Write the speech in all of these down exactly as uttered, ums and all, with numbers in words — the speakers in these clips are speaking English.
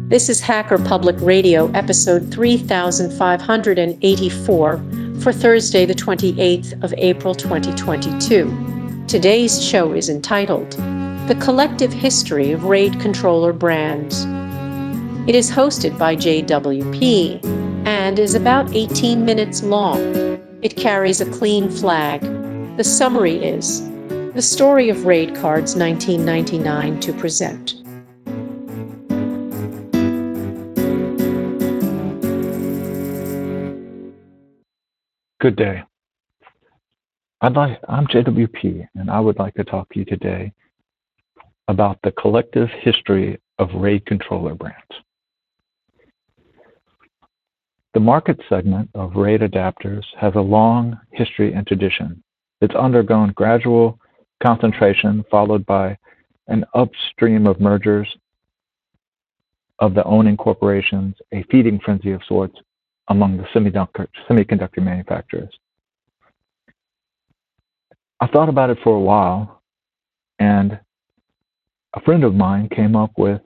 This is Hacker Public Radio, episode three thousand five hundred eighty-four, for Thursday, the twenty-eighth of April, twenty twenty-two. Today's show is entitled, The Collective History of RAID Controller Brands. It is hosted by J W P and is about eighteen minutes long. It carries a clean flag. The summary is, the story of RAID cards nineteen ninety-nine to present. Good day. I'd like, I'm J W P, and I would like to talk to you today about the collective history of RAID controller brands. The market segment of RAID adapters has a long history and tradition. It's undergone gradual concentration followed by an upstream of mergers of the owning corporations, a feeding frenzy of sorts among the semiconductor, semiconductor manufacturers. I thought about it for a while, and a friend of mine came up with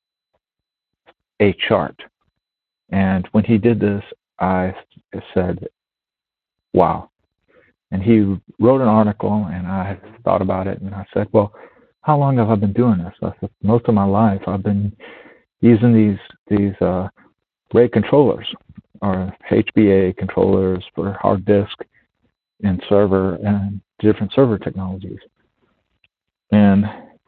a chart. And when he did this, I said, wow. And he wrote an article, and I thought about it, and I said, well, how long have I been doing this? I said, most of my life I've been using these, these uh, RAID controllers, or H B A controllers for hard disk and server and different server technologies. And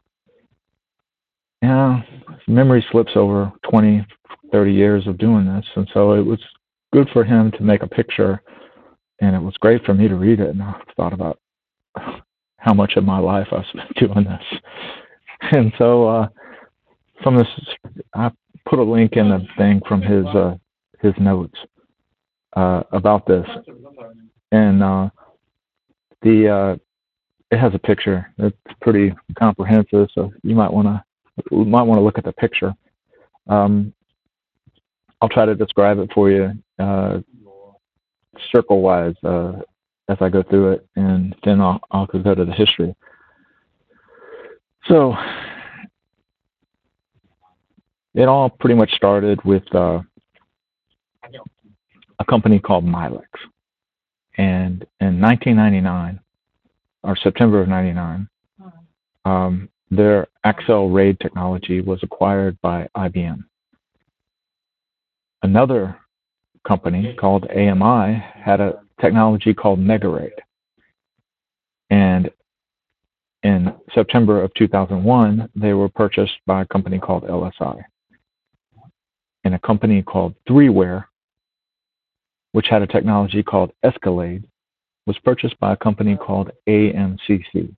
yeah, memory slips over twenty, thirty years of doing this. And so it was good for him to make a picture, and it was great for me to read it. And I thought about how much of my life I've spent doing this. And so uh, from this, I put a link in the thing from his uh, his notes uh, about this, and uh, the uh, it has a picture. It's pretty comprehensive, so you might want to might want to look at the picture. Um, I'll try to describe it for you uh, circle-wise uh, as I go through it, and then I'll, I'll go to the history. So it all pretty much started with uh, a company called Milex. And in nineteen ninety-nine, or September of ninety-nine, um, their Accel RAID technology was acquired by I B M. Another company called A M I had a technology called MegaRAID. And in September of two thousand one, they were purchased by a company called L S I. And a company called ThreeWare, which had a technology called Escalade, was purchased by a company called A M C C.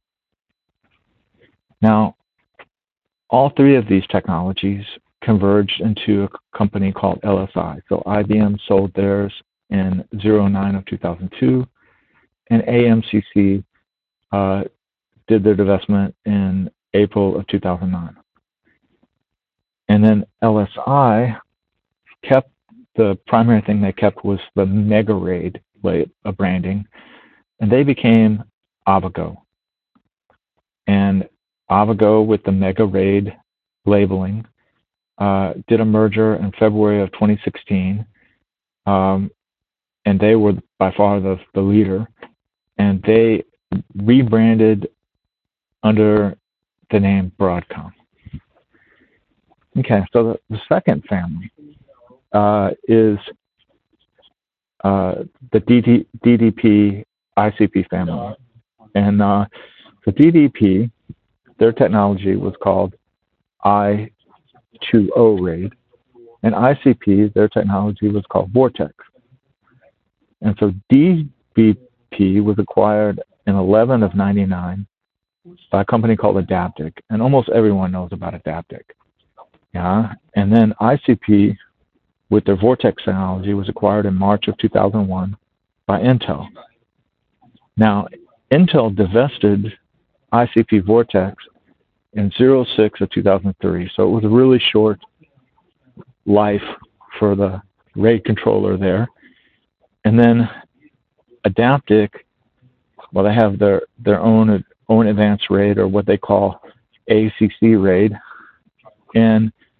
Now, all three of these technologies converged into a company called L S I. So I B M sold theirs in oh nine of two thousand two, and A M C C uh, did their divestment in April of two thousand nine. And then L S I kept the primary thing they kept was the MegaRAID uh, branding, and they became Avago. And Avago, with the MegaRAID labeling, uh, did a merger in February of twenty sixteen, um, and they were by far the, the leader, and they rebranded under the name Broadcom. Okay, so the, the second family Uh, is uh, the D D, D D P I C P family. And uh, the D D P, their technology was called I two O RAID, and I C P, their technology was called Vortex. And so D B P was acquired in eleven of ninety-nine by a company called Adaptic, and almost everyone knows about Adaptic. Yeah, and then I C P, with their Vortex technology, was acquired in March of two thousand one by Intel. Now, Intel divested I C P Vortex in oh six of two thousand three, so it was a really short life for the RAID controller there. And then Adaptic, well, they have their, their own, own advanced RAID, or what they call A C C RAID, and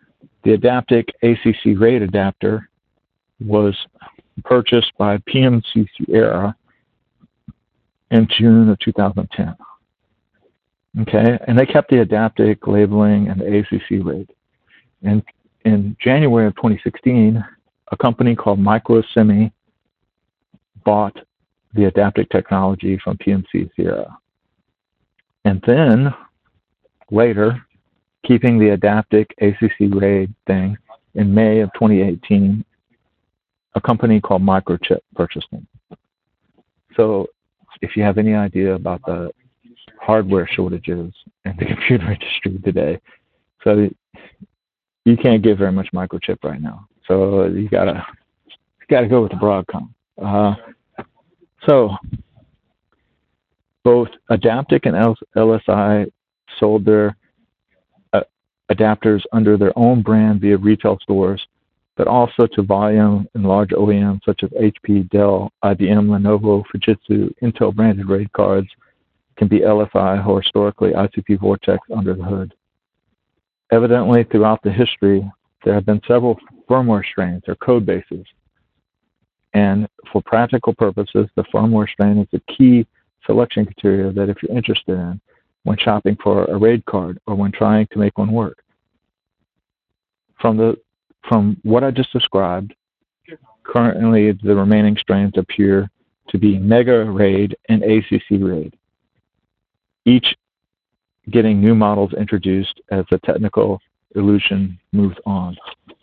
The Adaptic A C C RAID adapter was purchased by P M C Sierra in June of two thousand ten. Okay, and they kept the Adaptic labeling and the A C C RAID. And in January of twenty sixteen, a company called Microsemi bought the Adaptic technology from P M C Sierra. And then later, keeping the Adaptic A C C RAID thing, in May of twenty eighteen, a company called Microchip purchased them. So if you have any idea about the hardware shortages in the computer industry today, so you can't get very much Microchip right now. So you gotta you gotta go with the Broadcom. Uh, so both Adaptic and L S I sold their uh, adapters under their own brand via retail stores, but also to volume and large O E Ms such as H P, Dell, I B M, Lenovo, Fujitsu, Intel branded RAID cards can be L S I or historically I C P Vortex under the hood. Evidently, throughout the history, there have been several firmware strains or code bases. And for practical purposes, the firmware strain is the key selection criteria that if you're interested in when shopping for a RAID card or when trying to make one work. From the from what I just described, currently the remaining strains appear to be Mega RAID and A C C RAID, each getting new models introduced as the technical evolution moves on.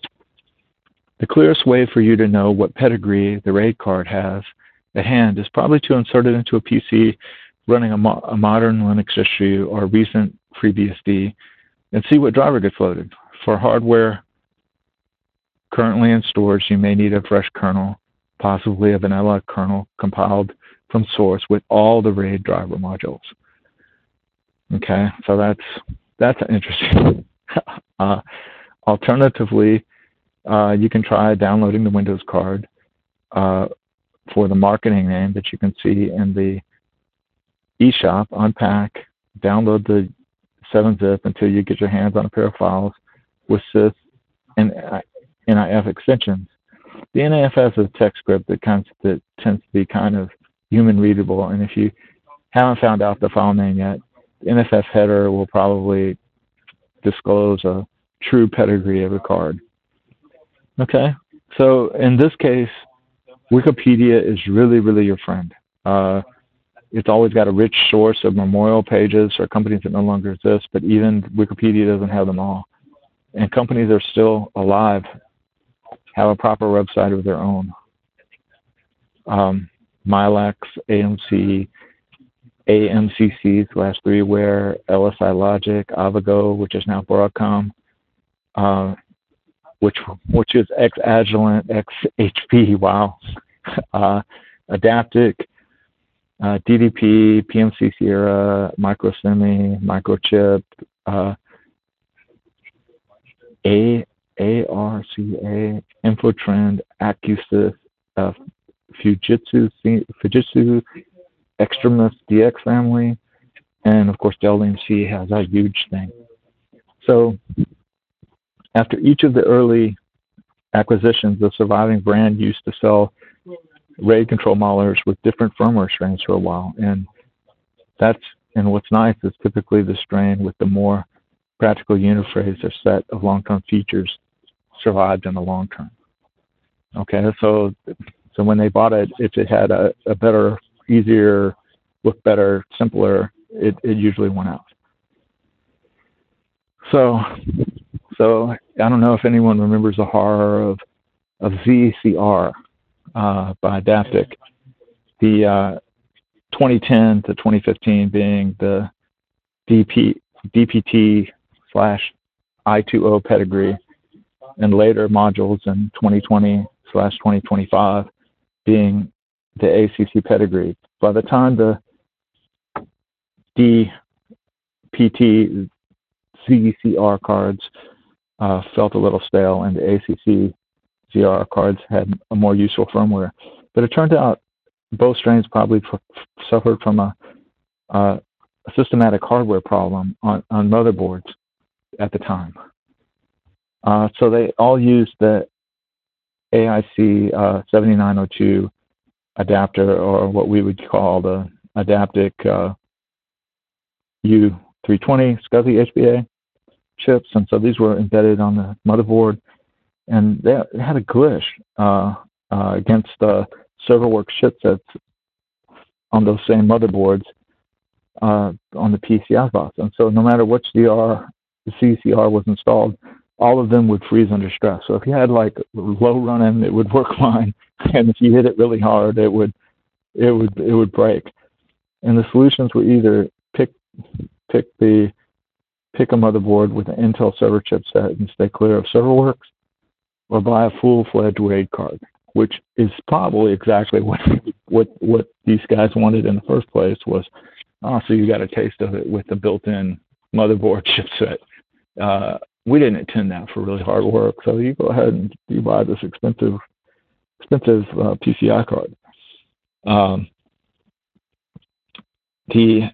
The clearest way for you to know what pedigree the RAID card has at hand is probably to insert it into a P C running a, mo a modern Linux distro or a recent FreeBSD and see what driver gets loaded. For hardware currently in stores, you may need a fresh kernel, possibly a vanilla kernel compiled from source with all the RAID driver modules. Okay, so that's that's interesting. uh, alternatively, uh, you can try downloading the Windows card uh, for the marketing name that you can see in the eShop. Unpack, download the seven zip until you get your hands on a pair of files with sys and N I F extensions. The N I F is a text script that, kind of, that tends to be kind of human readable, and if you haven't found out the file name yet, the N F F header will probably disclose a true pedigree of a card. Okay, so in this case, Wikipedia is really, really your friend. Uh, it's always got a rich source of memorial pages for companies that no longer exist, but even Wikipedia doesn't have them all. And companies that are still alive have a proper website of their own. Um, Milex, A M C, A M C C slash Threeware, L S I Logic, Avago, which is now Broadcom, uh, which which is ex-Agilent, ex-H P, wow, uh, Adaptic, uh, D D P, P M C Sierra, Microsemi, Microchip, uh, A ARCA, Infotrend, Acusys, uh, Fujitsu, Fujitsu, Extremis D X family, and of course Dell E M C has a huge thing. So after each of the early acquisitions, the surviving brand used to sell RAID control modelers with different firmware strains for a while, and that's and what's nice is typically the strain with the more practical interface or set of long-term features survived in the long term. Okay, so so when they bought it, if it had a, a better, easier, looked better, simpler, it, it usually went out. So so I don't know if anyone remembers the horror of of Z C R uh, by Adaptic, the uh, twenty ten to twenty fifteen being the D P, D P T slash I two O pedigree, and later modules in twenty twenty slash twenty twenty-five being the A C C pedigree. By the time the D P T Z C R cards uh, felt a little stale, and the A C C Z R cards had a more useful firmware. But it turned out both strains probably suffered from a, uh, a systematic hardware problem on, on motherboards at the time. Uh, so they all use the A I C uh, seventy-nine oh two adapter, or what we would call the Adaptic uh, U three twenty SCSI H B A chips. And so these were embedded on the motherboard, and they had a glitch uh, uh, against the ServerWorks chipsets on those same motherboards uh, on the P C I box. And so no matter which D R the C C R was installed, all of them would freeze under stress. So if you had like low running, it would work fine, and if you hit it really hard, it would it would it would break. And the solutions were either pick pick the pick a motherboard with an Intel server chipset and stay clear of ServerWorks, or buy a full-fledged RAID card, which is probably exactly what what what these guys wanted in the first place. Was oh, so you got a taste of it with the built-in motherboard chipset. Uh, we didn't intend that for really hard work, so you go ahead and you buy this expensive expensive uh, P C I card. Um, the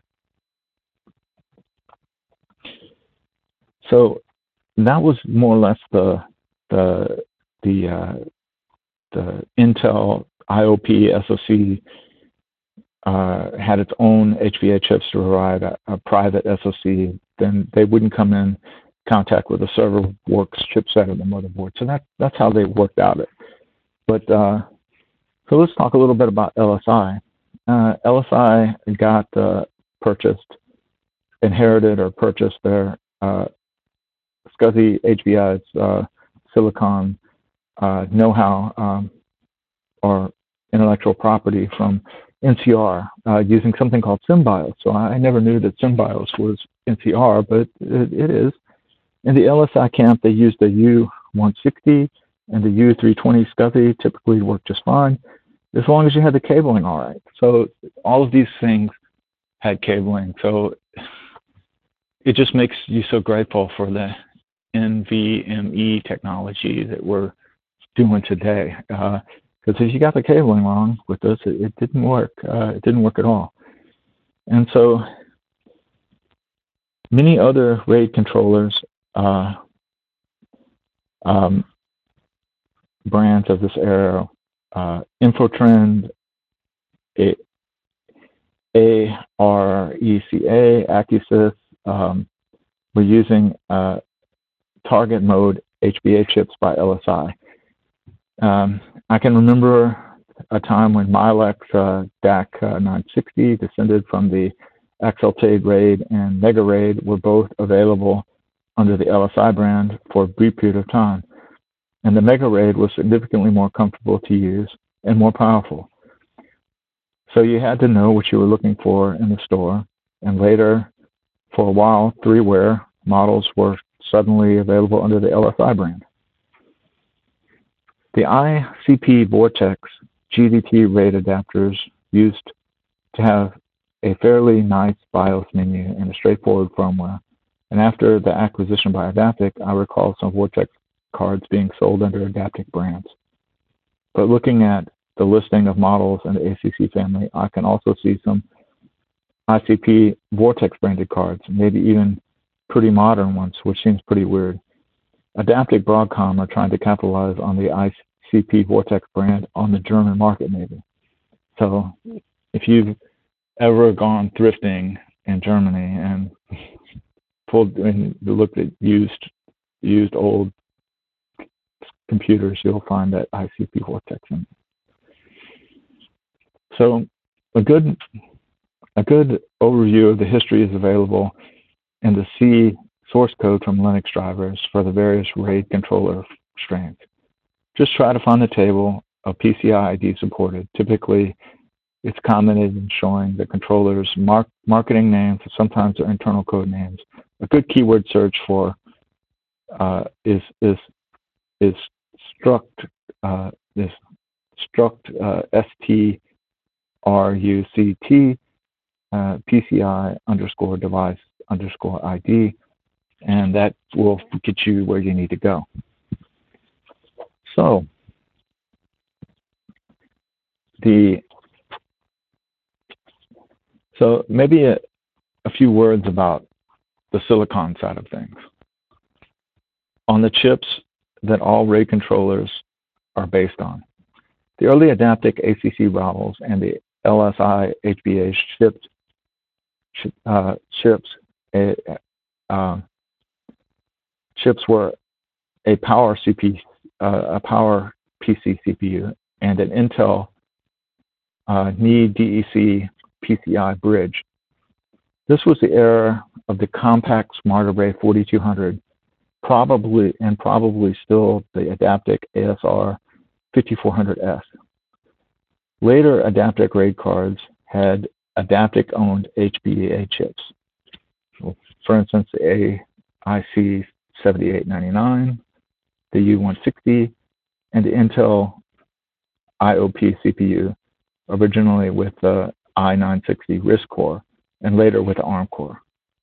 so that was more or less the the the uh, the Intel I O P S O C uh, had its own H B A chips to provide a, a private S O C. Then they wouldn't come in contact with the ServerWorks chipset of the motherboard. So that that's how they worked out it. But uh, so let's talk a little bit about L S I. Uh, L S I got uh, purchased, inherited or purchased their uh, SCSI H B I's uh, silicon uh, know-how um, or intellectual property from N C R uh, using something called SymBIOS. So I never knew that SymBIOS was N C R, but it, it is. In the L S I camp, they used the U one sixty and the U three twenty SCSI. Typically work just fine, as long as you had the cabling all right. So all of these things had cabling. So it just makes you so grateful for the N V M E technology that we're doing today. Because uh, if you got the cabling wrong with this, it, it didn't work. Uh, it didn't work at all. And so many other RAID controllers, uh, um, brands of this era, uh, Infotrend, A R E C A, Acusys, um, were using uh, target mode H B A chips by L S I. Um, I can remember a time when Milex uh, D A C uh, nine sixty descended from the Exalted RAID, and Mega RAID were both available under the L S I brand for a brief period of time. And the Mega RAID was significantly more comfortable to use and more powerful. So you had to know what you were looking for in the store. And later, for a while, three-ware models were suddenly available under the L S I brand. The I C P Vortex G D T RAID adapters used to have a fairly nice BIOS menu and a straightforward firmware. And after the acquisition by Adaptic, I recall some Vortex cards being sold under Adaptic brands. But looking at the listing of models in the A C C family, I can also see some I C P Vortex branded cards, maybe even pretty modern ones, which seems pretty weird. Adaptic Broadcom are trying to capitalize on the I C P Vortex brand on the German market, maybe. So if you've ever gone thrifting in Germany and pulled and looked at used used old computers, you'll find that I C P Vortex in. So a good a good overview of the history is available in the C source code from Linux drivers for the various RAID controller strains. Just try to find the table of P C I I D supported. Typically, it's commented and showing the controller's mark, marketing names, sometimes their internal code names. A good keyword search for uh, is is is struct uh, is struct uh, S T R U C T uh, P C I underscore device underscore I D, and that will get you where you need to go. So the so maybe a, a few words about the silicon side of things. on the chips that all RAID controllers are based on. The early Adaptive A C C vowels and the L S I H B A chips, uh, chips, a, uh, chips were a power C P, uh, a power P C C P U and an Intel uh, N E D E C P C I bridge. This was the era of the compact Smart Array forty-two hundred, probably and probably still the Adaptive A S R fifty-four hundred S. Later Adaptive RAID cards had Adaptive-owned H B A chips. For instance, the A I C seventy-eight ninety-nine, the U one sixty, and the Intel I O P C P U, originally with the i nine sixty RISC core, and later with the ARM core.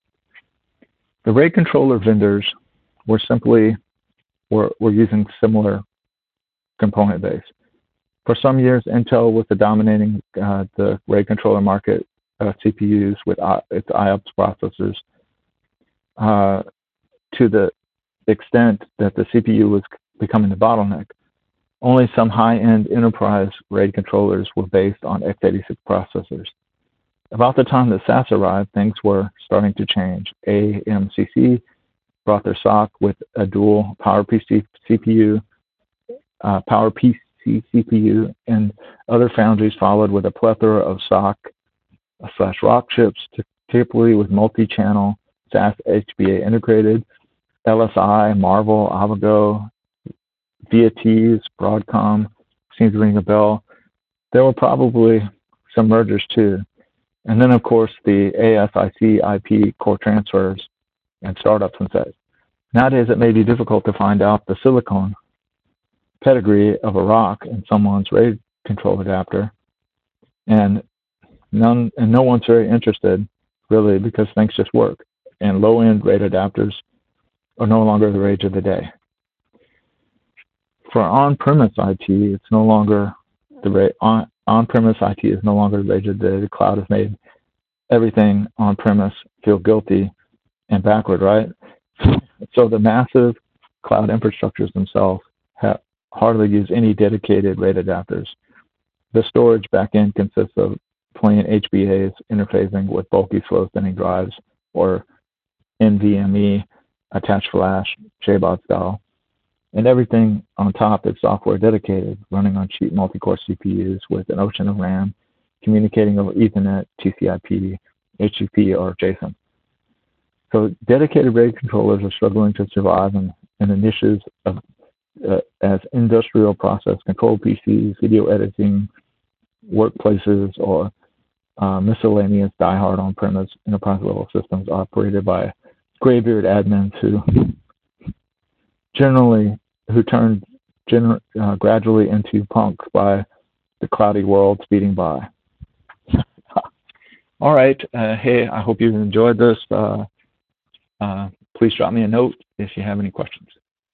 The RAID controller vendors were simply were, were using similar component base. For some years, Intel was the dominating uh, the RAID controller market uh, C P Us with uh, its I O P S processors uh, to the extent that the C P U was becoming the bottleneck. Only some high-end enterprise RAID controllers were based on x eighty-six processors. About the time that S A S arrived, things were starting to change. A M C C brought their S O C with a dual PowerPC C P U, uh, PowerPC C P U, and other foundries followed with a plethora of S O C slash R O C chips, typically with multi-channel S A S H B A integrated, L S I, Marvell, Avago, ViaTease, Broadcom, seems to ring a bell. There were probably some mergers too. And then, of course, the A S I C I P core transfers and startups and such. Nowadays, it may be difficult to find out the silicon pedigree of a R O C in someone's RAID control adapter, and none and no one's very interested, really, because things just work. And low-end RAID adapters are no longer the rage of the day. For on-premise I T, it's no longer the rate. On, on-premise I T is no longer the rage of the day. The cloud has made everything on-premise feel guilty and backward, right? So the massive cloud infrastructures themselves have hardly use any dedicated RAID adapters. The storage backend consists of plain H B As interfacing with bulky slow spinning drives or NVMe, attached flash, J BOD style. And everything on top is software dedicated, running on cheap multi-core C P Us with an ocean of RAM, communicating over Ethernet, T C I P, H T T P, or JSON. So dedicated RAID controllers are struggling to survive in, in the niches of uh, as industrial process control P Cs, video editing, workplaces, or uh, miscellaneous diehard on-premise enterprise-level systems operated by graybeard admins who generally who turn gener uh, gradually into punks by the cloudy world speeding by. All right. Uh, hey, I hope you enjoyed this. Uh, uh, please drop me a note if you have any questions.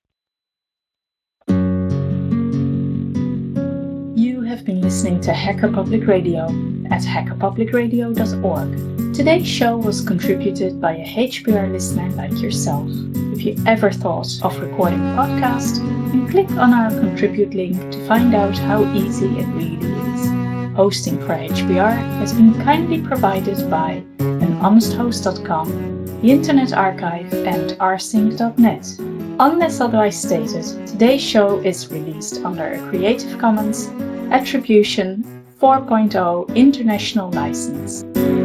You have been listening to Hacker Public Radio at hacker public radio dot org. Today's show was contributed by a H P R listener like yourself. If you ever thought of recording a podcast, then click on our contribute link to find out how easy it really is. Hosting for H P R has been kindly provided by an honest host dot com, the Internet Archive, and r sync dot net. Unless otherwise stated, today's show is released under a Creative Commons Attribution four point oh International License.